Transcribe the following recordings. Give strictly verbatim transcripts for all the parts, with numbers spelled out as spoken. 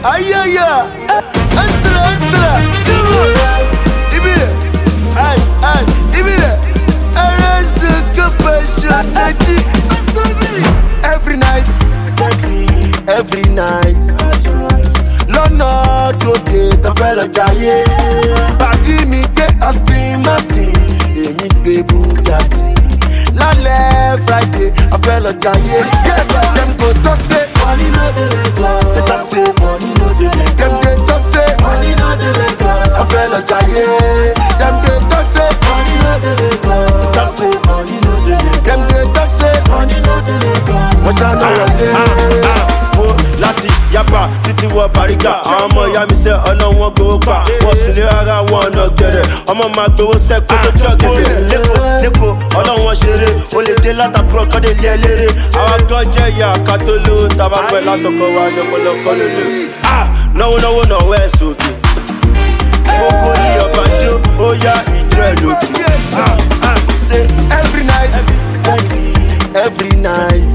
Aïe aïe aïe. Ansela, ansela. Ibile. Aïe, aïe. Ibile. Arrête compassion. Every night. Every night. Lọ́nà gòkè tó fẹ́ lọ jayé. Bàdí mi gbé Aston Martin, èmi gbé Bugatti. Lálẹ́ Friday, a fẹ́ lọ jayé. Dem go talk say money no dey Lagos. They talk say money no dey Lagos. Dem dey talk say money no dey Lagos. A fẹ́ lọ jayé. Dem dey talk say money no dey Lagos. They talk say money no dey Lagos. Dem dey talk say money no dey Lagos. Wọ́n ṣáná wọlé. Láti yapa títí wọ Bàrígà, àwọn ọmọ ìyá mi sẹ́ ọlọ́wọ́n gbowó pa. Wọ́n sì lé ara wọn ọ̀nà gẹ̀rẹ̀, ọmọ máa gbowó sẹ́kọ̀ọ́ tó jọ gẹ̀rẹ̀. Lẹ́kọ̀ọ́ lẹ́kọ̀ọ́ ọlọ́wọ́n ṣeré, o lè dé látàkùrọ̀ kọ́dé lé ẹlẹ́rẹ́. Àwọn gan jẹ́ ìyá ká tó lówó, tàbá fẹ́ látọkọ̀ wa ní ọ̀pọ̀lọpọ̀ lélẹ̀. Náwó náwó náwó ẹ̀ sókè. Gbogbo ní ọba jó, ó yá ìjọ ẹ̀ lókè. Say every night, every night.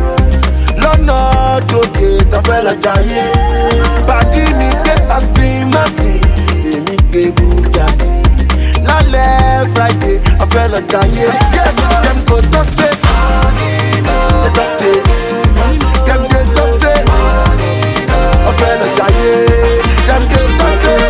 Lọ́nà gòkè tó fẹ́ lọ jayé. Bàdí mi gbé Aston Martin, èmi gbé Bugatti. Lálẹ́ Friday, a fẹ́ lọ jayé. Dem go talk say they talk say dem dey talk say a fẹ́ lọ jayé. Dem dey talk say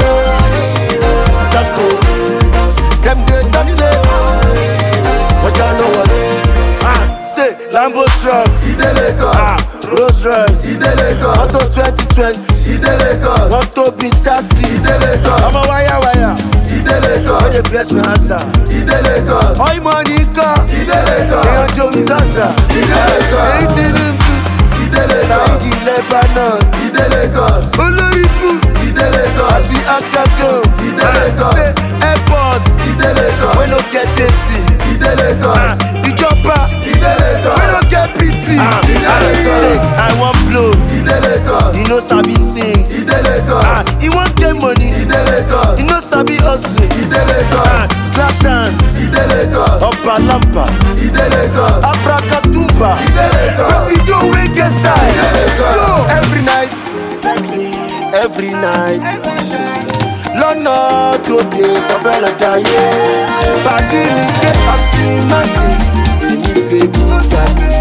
talk say dem dey talk say wọ́n ṣá ló wọlé. Say Lambo truck, Ide Lagos. Rolls Royce, Ide Lagos. Auto twenty twenty, Ide Lagos. One to be thirty, Ide Lagos. I'm a wire wire, Ide Lagos. When you bless me answer, Ide Lagos. Oi money come, Ide Lagos. They on Joe Mizasa, Ide Lagos. Eighteen into, Ide Lagos. Saudi Lebanon, Ide Lagos. Olorifu, Ide Lagos. Ati Akako, Ide Lagos. Say airport, Ide Lagos. We no get this, Ide Lagos. Ìjọba, Ide Lagos. We no get pity, Ide Lagos. I want blow, Ide Lagos. You know sabi sing, Ide Lagos. Ah, you want get money, Ide Lagos. You know sabi hustle, Ide Lagos. Ah, Zlatan, Ide Lagos. Opa Lampa, Ide Lagos. Abracadabra, Ide Lagos. Presidio we get style, Ide Lagos. Yo, every night, every night. Lọ́nà gòkè tó fẹ́ lọ jayé. Bàdí mi gbé Aston Martin, èmi gbé Bugatti.